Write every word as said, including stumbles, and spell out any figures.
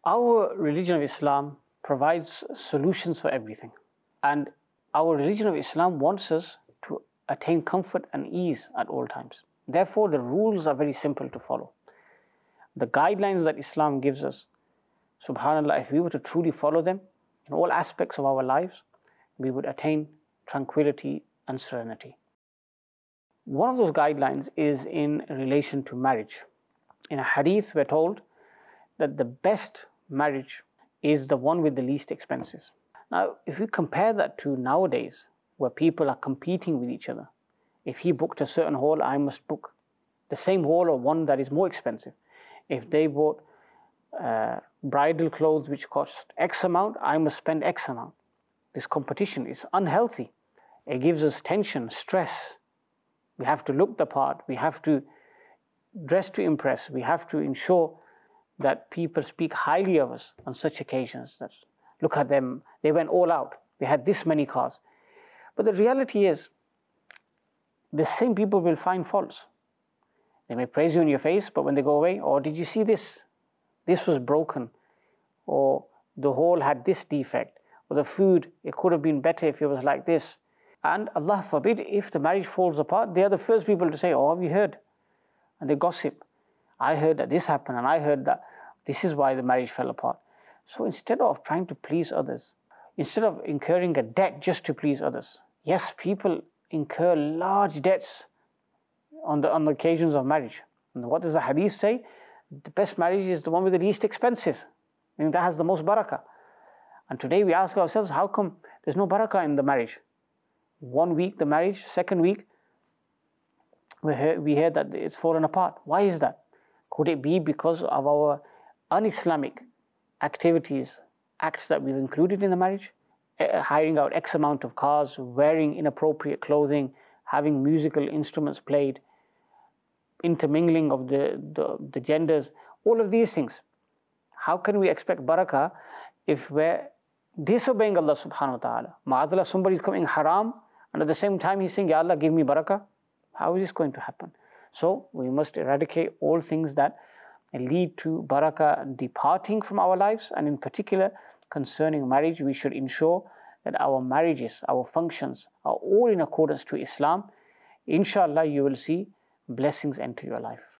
Our religion of Islam provides solutions for everything. And our religion of Islam wants us to attain comfort and ease at all times. Therefore, the rules are very simple to follow. The guidelines that Islam gives us, subhanAllah, if we were to truly follow them in all aspects of our lives, we would attain tranquility and serenity. One of those guidelines is in relation to marriage. In a hadith, we're told that the best marriage is the one with the least expenses. Now, if we compare that to nowadays, where people are competing with each other, if he booked a certain hall, I must book the same hall or one that is more expensive. If they bought uh, bridal clothes which cost X amount, I must spend X amount. This competition is unhealthy. It gives us tension, stress. We have to look the part. We have to dress to impress. We have to ensure that people speak highly of us on such occasions. That, look at them, they went all out. They had this many cars. But the reality is, the same people will find faults. They may praise you in your face, but when they go away, oh, did you see this? This was broken. Or the hall had this defect. Or the food, it could have been better if it was like this. And Allah forbid, if the marriage falls apart, they are the first people to say, oh, have you heard? And they gossip. I heard that this happened, and I heard that this is why the marriage fell apart. So instead of trying to please others, instead of incurring a debt just to please others, yes, people incur large debts on the, on the occasions of marriage. And what does the hadith say? The best marriage is the one with the least expenses. I mean, that has the most barakah. And today we ask ourselves, how come there's no barakah in the marriage? One week the marriage, second week, we hear, we hear that it's fallen apart. Why is that? Could it be because of our un-Islamic activities, acts that we've included in the marriage? Uh, hiring out X amount of cars, wearing inappropriate clothing, having musical instruments played, intermingling of the, the, the genders, all of these things. How can we expect barakah if we're disobeying Allah subhanahu wa ta'ala? Ma'adallah, somebody's coming haram, and at the same time he's saying, Ya Allah, give me barakah. How is this going to happen? So we must eradicate all things that lead to barakah departing from our lives, and in particular concerning marriage, we should ensure that our marriages, our functions are all in accordance to Islam. Inshallah, you will see blessings enter your life.